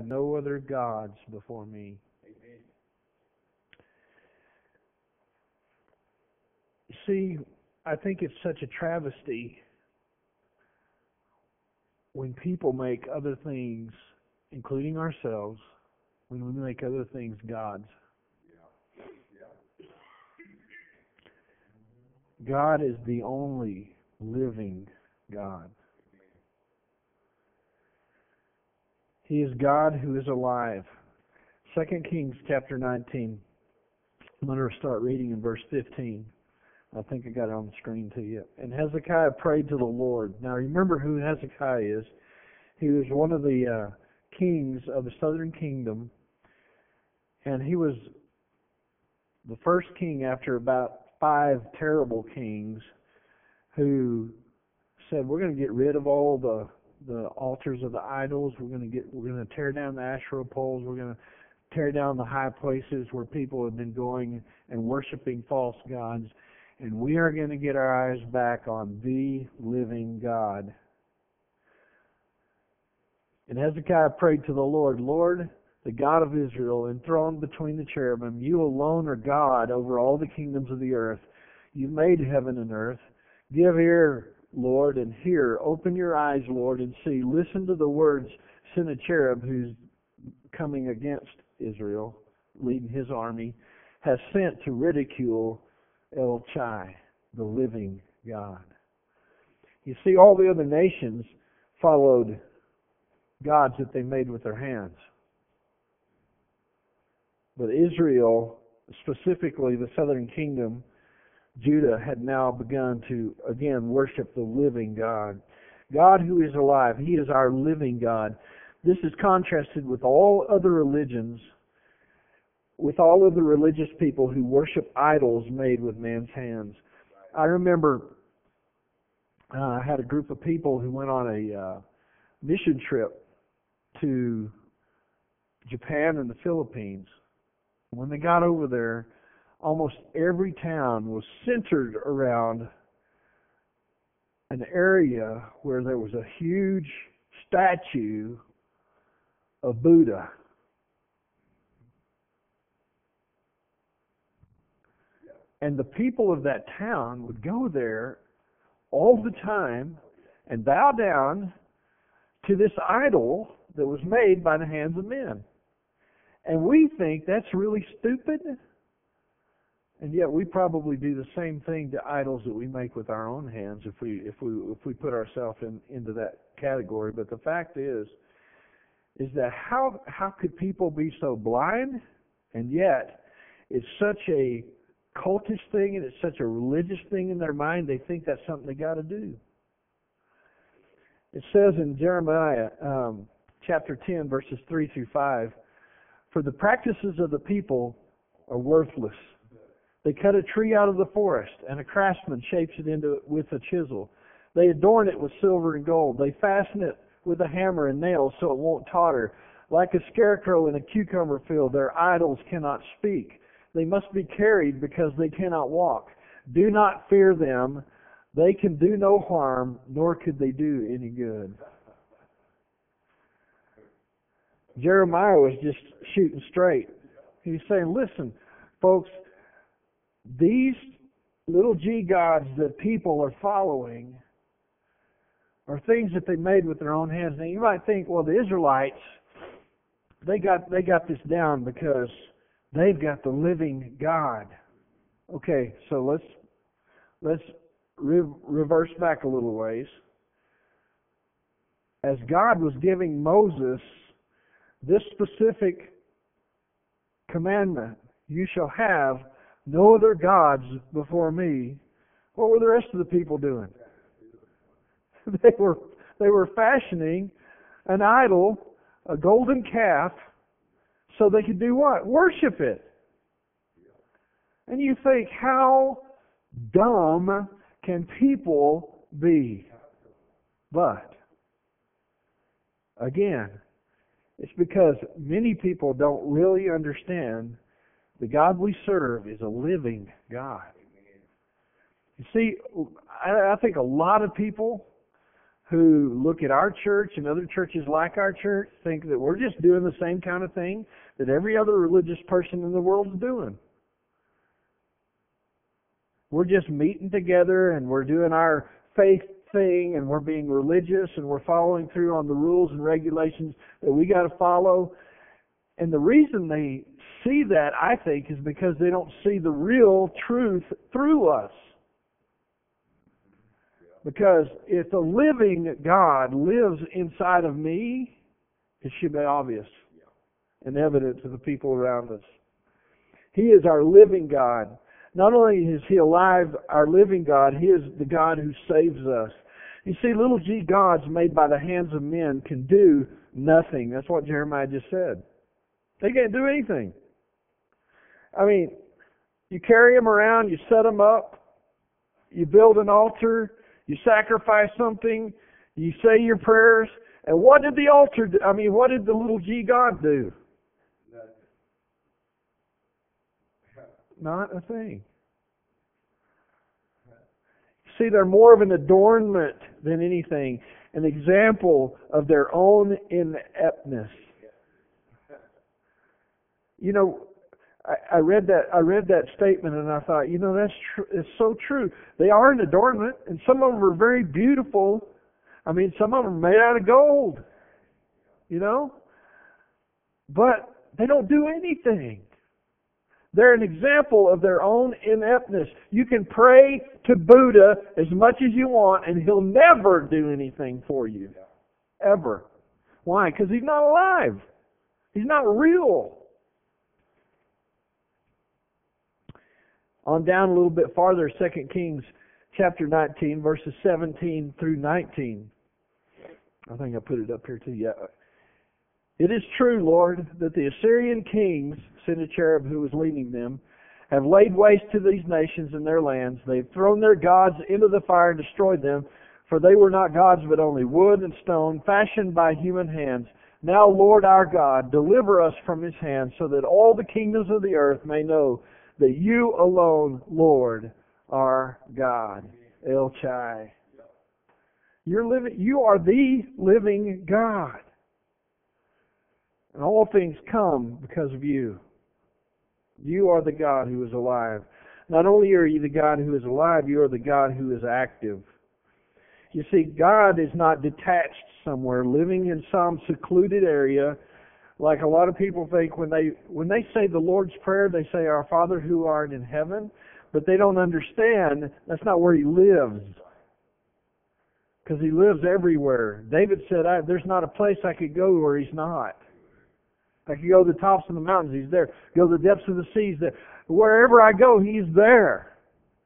no other gods before me. See, I think it's such a travesty when people make other things, including ourselves, when we make other things gods. God is the only living God. He is God who is alive. 2 Kings chapter 19. I'm going to start reading in verse 15. I think I got it on the screen to you. And Hezekiah prayed to the Lord. Now remember who Hezekiah is. He was one of the kings of the southern kingdom. And he was the first king after about 5 terrible kings who said, we're going to get rid of all the altars of the idols. We're going to tear down the Asherah poles. We're going to tear down the high places where people have been going and worshiping false gods. And we are going to get our eyes back on the living God. And Hezekiah prayed to the Lord, Lord, the God of Israel, enthroned between the cherubim, you alone are God over all the kingdoms of the earth. You made heaven and earth. Give ear, Lord, and hear. Open your eyes, Lord, and see. Listen to the words Sennacherib, who's coming against Israel, leading his army, has sent to ridicule El Chai, the living God. You see, all the other nations followed gods that they made with their hands. But Israel, specifically the southern kingdom, Judah, had now begun to, again, worship the living God. God who is alive. He is our living God. This is contrasted with all other religions, with all of the religious people who worship idols made with man's hands. I remember I had a group of people who went on a mission trip to Japan and the Philippines. When they got over there, almost every town was centered around an area where there was a huge statue of Buddha. And the people of that town would go there all the time and bow down to this idol that was made by the hands of men. And we think that's really stupid. And yet we probably do the same thing to idols that we make with our own hands if we put ourselves into that category. But the fact is that how could people be so blind? And yet it's such a cultish thing and it's such a religious thing in their mind, they think that's something they got to do. It says in Jeremiah chapter 10, verses 3 through 5, for the practices of the people are worthless. They cut a tree out of the forest, and a craftsman shapes it into it with a chisel. They adorn it with silver and gold. They fasten it with a hammer and nails so it won't totter. Like a scarecrow in a cucumber field, their idols cannot speak. They must be carried because they cannot walk. Do not fear them. They can do no harm, nor could they do any good. Jeremiah was just shooting straight. He's saying, listen, folks, these little g gods that people are following are things that they made with their own hands. Now you might think, well, the Israelites, they got this down because they've got the living God. Okay, so let's reverse back a little ways. As God was giving Moses this specific commandment, you shall have no other gods before me, what were the rest of the people doing? They were fashioning an idol, a golden calf, so they could do what? Worship it. And you think, how dumb can people be? But, again, it's because many people don't really understand the God we serve is a living God. You see, I think a lot of people who look at our church and other churches like our church, think that we're just doing the same kind of thing that every other religious person in the world is doing. We're just meeting together and we're doing our faith thing and we're being religious and we're following through on the rules and regulations that we got to follow. And the reason they see that, I think, is because they don't see the real truth through us. Because if the living God lives inside of me, it should be obvious and evident to the people around us. He is our living God. Not only is He alive, our living God, He is the God who saves us. You see, little g gods made by the hands of men can do nothing. That's what Jeremiah just said. They can't do anything. I mean, you carry them around, you set them up, you build an altar, you sacrifice something, you say your prayers, and what did the altar do? What did the little g God do? Not a thing. See, they're more of an adornment than anything, an example of their own ineptness. You know, I read that statement and I thought, it's so true. They are an adornment, and some of them are very beautiful. Some of them are made out of gold, but they don't do anything. They're an example of their own ineptness. You can pray to Buddha as much as you want, and he'll never do anything for you. Ever. Why? Because he's not alive. He's not real. On down a little bit farther, 2 Kings chapter 19, verses 17 through 19. I think I put it up here too. Yeah. It is true, Lord, that the Assyrian kings, Sennacherib, who was leading them, have laid waste to these nations and their lands. They've thrown their gods into the fire and destroyed them, for they were not gods but only wood and stone, fashioned by human hands. Now, Lord our God, deliver us from his hand, so that all the kingdoms of the earth may know that you alone, Lord, are God. El Chai. You are the living God. And all things come because of you. You are the God who is alive. Not only are you the God who is alive, you are the God who is active. You see, God is not detached somewhere, living in some secluded area, like a lot of people think when they say the Lord's Prayer, they say, Our Father who art in heaven, but they don't understand that's not where He lives. Because He lives everywhere. David said, there's not a place I could go where He's not. I could go to the tops of the mountains, He's there. Go to the depths of the seas, there. Wherever I go, He's there.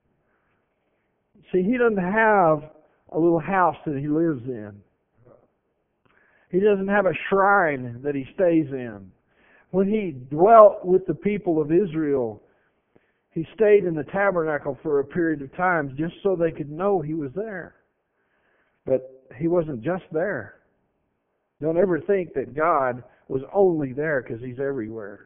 See, He doesn't have a little house that He lives in. He doesn't have a shrine that He stays in. When He dwelt with the people of Israel, He stayed in the tabernacle for a period of time just so they could know He was there. But He wasn't just there. Don't ever think that God was only there, because He's everywhere.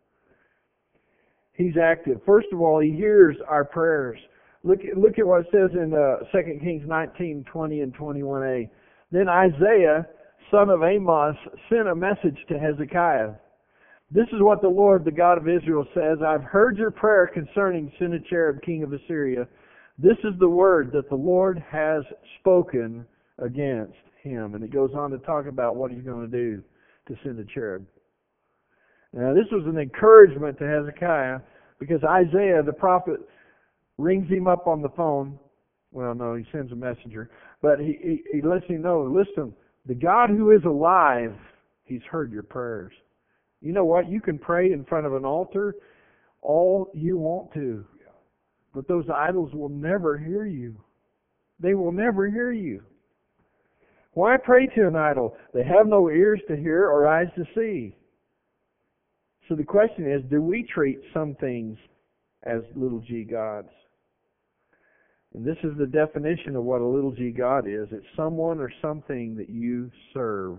He's active. First of all, He hears our prayers. Look at what it says in 2 Kings 19, 20 and 21a. Then Isaiah, son of Amos, sent a message to Hezekiah. This is what the Lord, the God of Israel, says. I've heard your prayer concerning Sennacherib, king of Assyria. This is the word that the Lord has spoken against him. And it goes on to talk about what He's going to do to Sennacherib. Now, this was an encouragement to Hezekiah, because Isaiah, the prophet, rings him up on the phone. Well, no, he sends a messenger. But he lets him know, listen, the God who is alive, He's heard your prayers. You know what? You can pray in front of an altar all you want to. But those idols will never hear you. They will never hear you. Why pray to an idol? They have no ears to hear or eyes to see. So the question is, do we treat some things as little g gods? And this is the definition of what a little g god is. It's someone or something that you serve.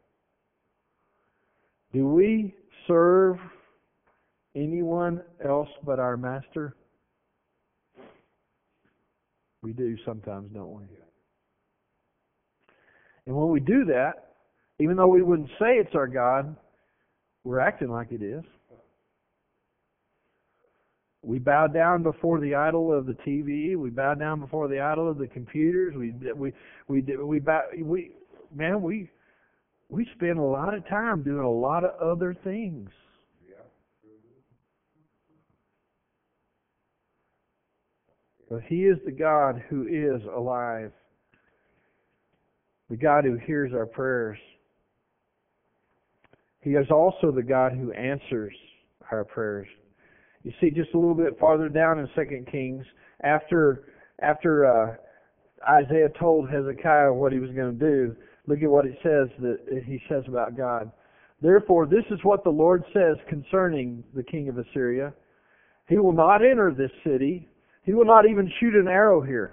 Do we serve anyone else but our Master? We do sometimes, don't we? And when we do that, even though we wouldn't say it's our God, we're acting like it is. We bow down before the idol of the TV. We bow down before the idol of the computers. We spend a lot of time doing a lot of other things. But He is the God who is alive. The God who hears our prayers. He is also the God who answers our prayers. You see, just a little bit farther down in 2 Kings, after Isaiah told Hezekiah what he was going to do, look at what he says about God. Therefore, this is what the Lord says concerning the king of Assyria. He will not enter this city. He will not even shoot an arrow here.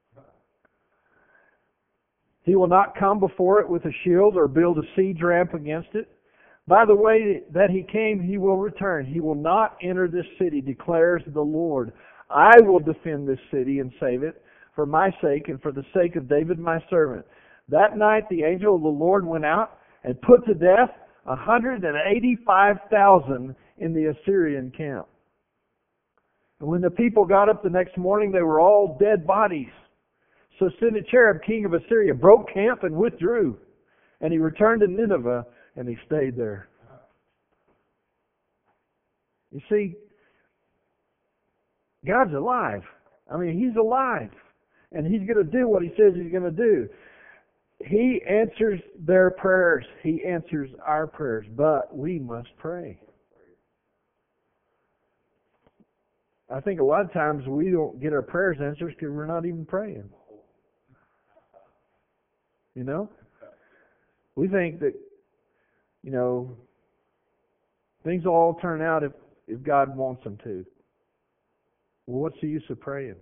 He will not come before it with a shield or build a siege ramp against it. By the way that he came, he will return. He will not enter this city, declares the Lord. I will defend this city and save it for my sake and for the sake of David my servant. That night the angel of the Lord went out and put to death 185,000 in the Assyrian camp. And when the people got up the next morning, they were all dead bodies. So Sennacherib, king of Assyria, broke camp and withdrew. And he returned to Nineveh, and he stayed there. You see, God's alive. I mean, He's alive. And He's going to do what He says He's going to do. He answers their prayers. He answers our prayers. But we must pray. I think a lot of times we don't get our prayers answered because we're not even praying. You know? We think that, things will all turn out if God wants them to. Well, what's the use of praying?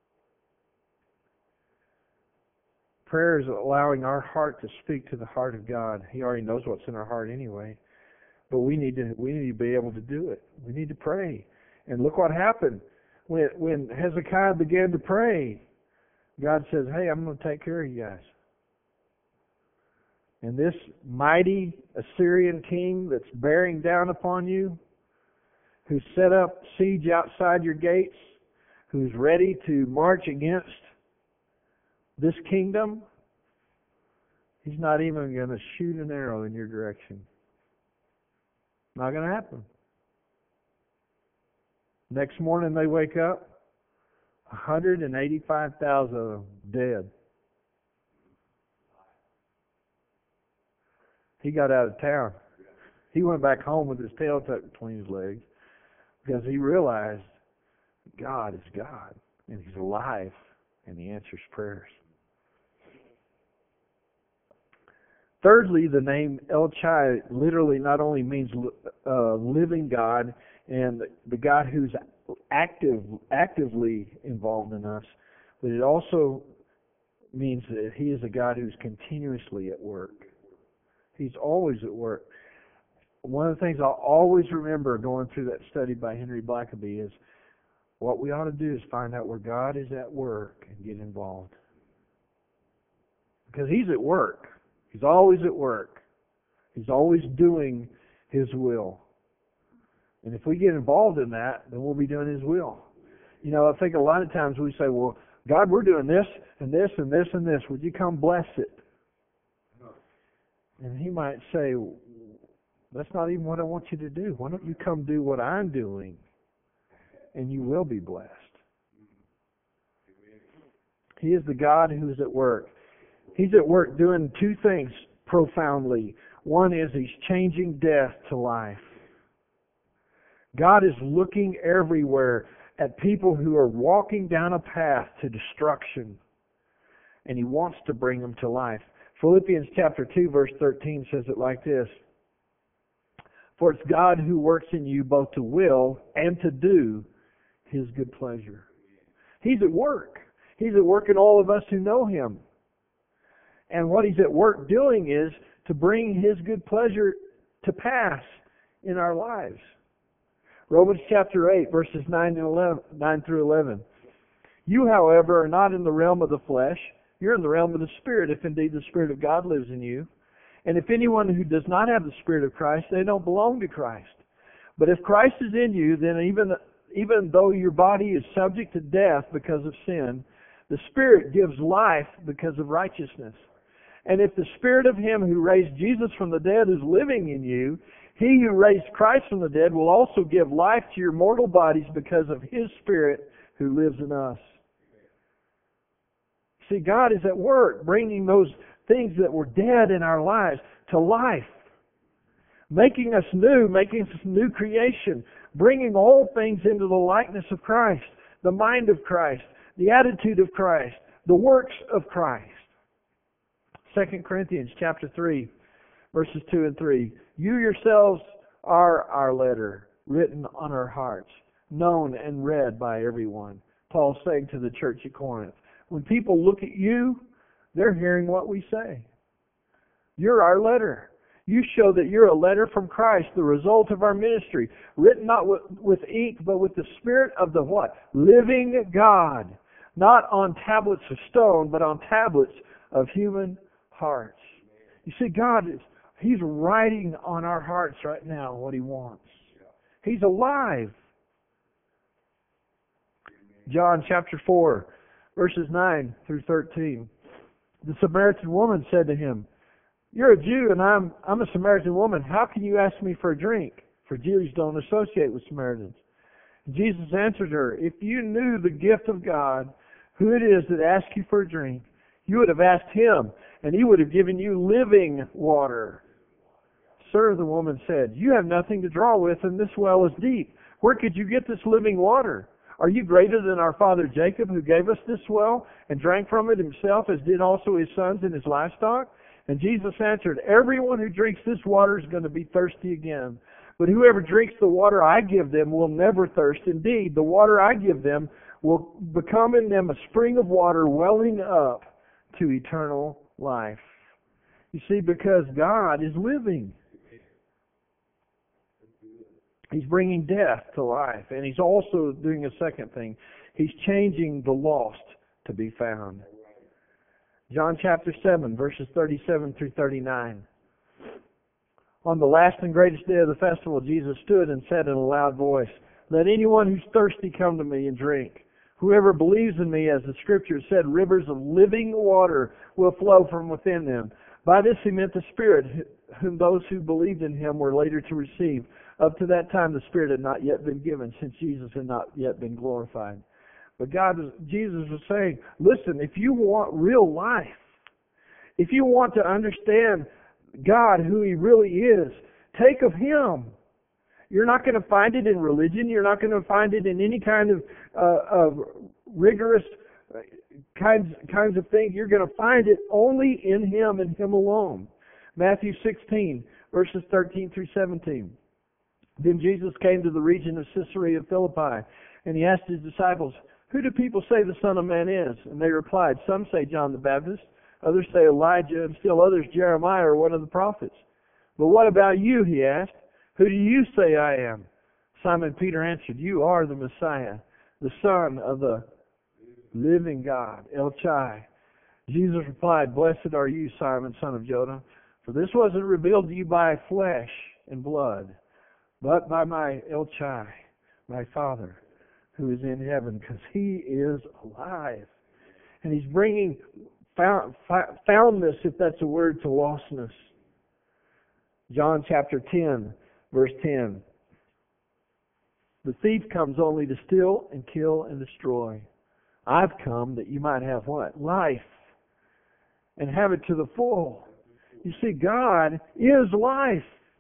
Prayer is allowing our heart to speak to the heart of God. He already knows what's in our heart anyway. But we need to be able to do it. We need to pray. And look what happened. When Hezekiah began to pray, God says, hey, I'm going to take care of you guys. And this mighty Assyrian king that's bearing down upon you, who set up siege outside your gates, who's ready to march against this kingdom, he's not even going to shoot an arrow in your direction. Not going to happen. Next morning they wake up, 185,000 of them dead. He got out of town. He went back home with his tail tucked between his legs because he realized God is God and He's alive and He answers prayers. Thirdly, the name El Chai literally not only means living God and the God who's actively involved in us, but it also means that He is a God who's continuously at work. He's always at work. One of the things I'll always remember going through that study by Henry Blackaby is what we ought to do is find out where God is at work and get involved. Because He's at work. He's always at work. He's always doing His will. And if we get involved in that, then we'll be doing His will. I think a lot of times we say, well, God, we're doing this and this and this and this. Would you come bless it? And He might say, that's not even what I want you to do. Why don't you come do what I'm doing? And you will be blessed. He is the God who's at work. He's at work doing two things profoundly. One is He's changing death to life. God is looking everywhere at people who are walking down a path to destruction. And He wants to bring them to life. Philippians chapter 2 verse 13 says it like this. For it's God who works in you both to will and to do His good pleasure. He's at work. He's at work in all of us who know Him. And what He's at work doing is to bring His good pleasure to pass in our lives. Romans chapter 8 verses 9 through 11. You, however, are not in the realm of the flesh, You're in the realm of the Spirit, if indeed the Spirit of God lives in you. And if anyone who does not have the Spirit of Christ, they don't belong to Christ. But if Christ is in you, then even though your body is subject to death because of sin, the Spirit gives life because of righteousness. And if the Spirit of Him who raised Jesus from the dead is living in you, He who raised Christ from the dead will also give life to your mortal bodies because of His Spirit who lives in us. See, God is at work bringing those things that were dead in our lives to life, making us new, making us new creation, bringing all things into the likeness of Christ, the mind of Christ, the attitude of Christ, the works of Christ. 2 Corinthians chapter 3, verses 2 and 3. You yourselves are our letter, written on our hearts, known and read by everyone. Paul's saying to the church at Corinth, when people look at you, they're hearing what we say. You're our letter. You show that you're a letter from Christ, the result of our ministry, written not with ink, but with the Spirit of the what? Living God. Not on tablets of stone, but on tablets of human hearts. You see, God He's writing on our hearts right now what He wants. He's alive. John chapter 4, verses 9 through 13. The Samaritan woman said to Him, you're a Jew and I'm a Samaritan woman. How can you ask me for a drink? For Jews don't associate with Samaritans. Jesus answered her, if you knew the gift of God, who it is that asks you for a drink, you would have asked Him, and He would have given you living water. Sir, the woman said, you have nothing to draw with, and this well is deep. Where could you get this living water? Are you greater than our father Jacob, who gave us this well, and drank from it himself, as did also his sons and his livestock? And Jesus answered, everyone who drinks this water is going to be thirsty again. But whoever drinks the water I give them will never thirst. Indeed, the water I give them will become in them a spring of water welling up to eternal life. You see, because God is living. He's bringing death to life. And He's also doing a second thing. He's changing the lost to be found. John chapter 7, verses 37 through 39. On the last and greatest day of the festival, Jesus stood and said in a loud voice, let anyone who's thirsty come to me and drink. Whoever believes in me, as the Scripture said, rivers of living water will flow from within them. By this He meant the Spirit, whom those who believed in Him were later to receive. Up to that time, the Spirit had not yet been given, since Jesus had not yet been glorified. But Jesus was saying, listen, if you want real life, if you want to understand God, who He really is, take of Him. You're not going to find it in religion. You're not going to find it in any kind of rigorous kinds of things. You're going to find it only in Him and Him alone. Matthew 16, verses 13 through 17. Then Jesus came to the region of Caesarea Philippi, and He asked His disciples, who do people say the Son of Man is? And they replied, some say John the Baptist, others say Elijah, and still others Jeremiah or one of the prophets. But what about you, He asked. Who do you say I am? Simon Peter answered, you are the Messiah, the Son of the living God, El Chai. Jesus replied, blessed are you, Simon, son of Jonah, for this wasn't revealed to you by flesh and blood, but by my El Chai, my Father, who is in heaven, because He is alive. And He's bringing foundness, if that's a word, to lostness. John chapter 10, verse 10. The thief comes only to steal and kill and destroy. I've come that you might have what? Life. And have it to the full. You see, God is life.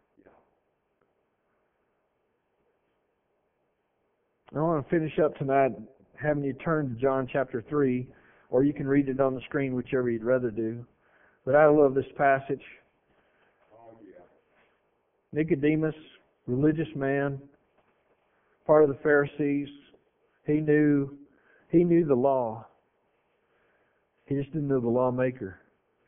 I want to finish up tonight having you turn to John chapter 3, or you can read it on the screen, whichever you'd rather do. But I love this passage. Nicodemus, religious man, part of the Pharisees, he knew the law. He just didn't know the lawmaker.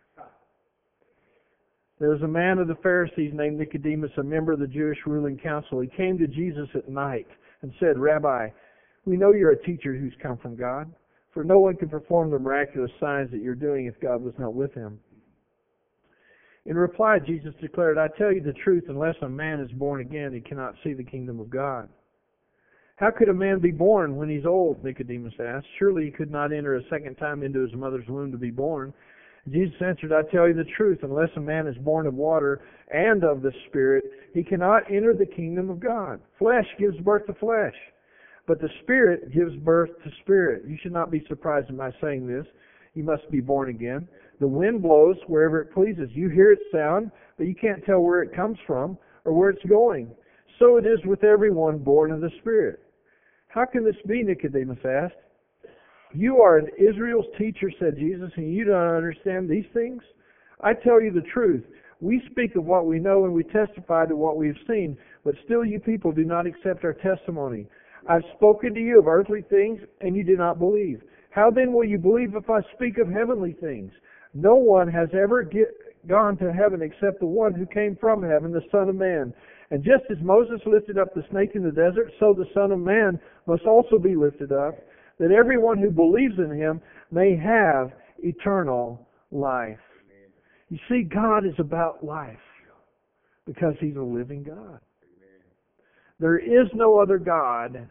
There was a man of the Pharisees named Nicodemus, a member of the Jewish ruling council. He came to Jesus at night and said, Rabbi, we know you're a teacher who's come from God. For no one can perform the miraculous signs that you're doing if God was not with him." In reply, Jesus declared, "I tell you the truth, unless a man is born again, he cannot see the kingdom of God." "How could a man be born when he's old?" Nicodemus asked. "Surely he could not enter a second time into his mother's womb to be born." Jesus answered, "I tell you the truth, unless a man is born of water and of the Spirit, he cannot enter the kingdom of God. Flesh gives birth to flesh, but the Spirit gives birth to spirit. You should not be surprised at my saying this. You must be born again. The wind blows wherever it pleases. You hear its sound, but you can't tell where it comes from or where it's going. So it is with everyone born of the Spirit." "How can this be?" Nicodemus asked. "You are Israel's teacher," said Jesus, "and you don't understand these things? I tell you the truth. We speak of what we know and we testify to what we have seen, but still you people do not accept our testimony. I've spoken to you of earthly things, and you do not believe. How then will you believe if I speak of heavenly things? No one has ever gone to heaven except the one who came from heaven, the Son of Man. And just as Moses lifted up the snake in the desert, so the Son of Man must also be lifted up, that everyone who believes in him may have eternal life." You see, God is about life because he's a living God. There is no other God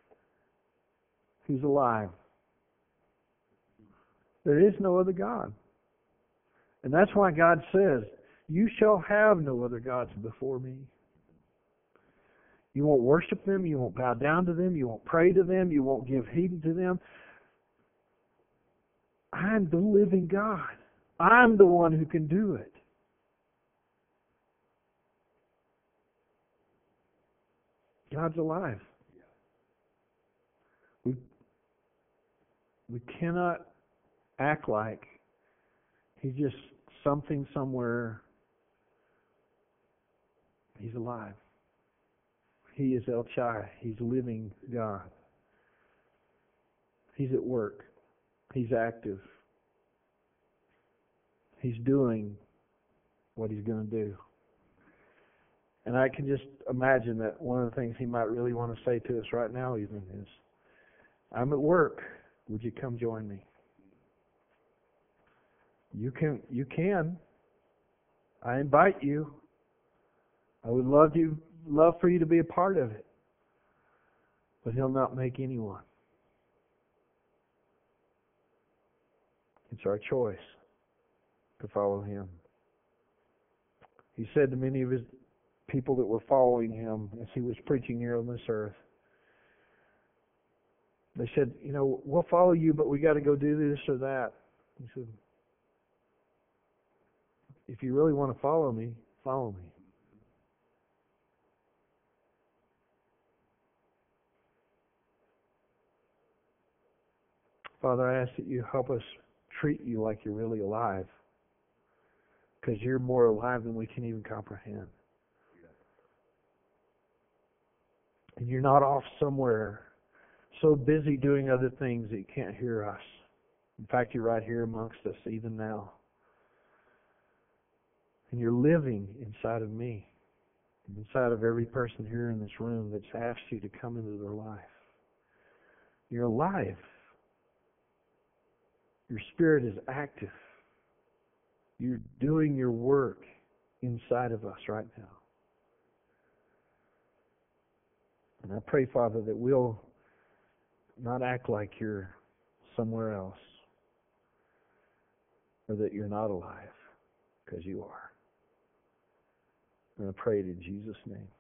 who's alive. There is no other God. And that's why God says, "You shall have no other gods before me." You won't worship them, you won't bow down to them, you won't pray to them, you won't give heed to them. I'm the living God. I'm the one who can do it. God's alive. We cannot act like he's just something somewhere. He's alive. He is El Chai. He's living God. He's at work. He's active. He's doing what he's going to do. And I can just imagine that one of the things he might really want to say to us right now even is, "I'm at work. Would you come join me?" You can. I invite you. I would love for you to be a part of it. But he'll not make anyone. It's our choice to follow him. He said to many of his people that were following him as he was preaching here on this earth, they said, "We'll follow you, but we got to go do this or that." He said, "If you really want to follow me, follow me." Father, I ask that you help us treat you like you're really alive, because you're more alive than we can even comprehend. And you're not off somewhere so busy doing other things that you can't hear us. In fact, you're right here amongst us even now. And you're living inside of me, inside of every person here in this room that's asked you to come into their life. You're alive. Your spirit is active. You're doing your work inside of us right now. And I pray, Father, that we'll not act like you're somewhere else or that you're not alive, because you are. And I pray it in Jesus' name.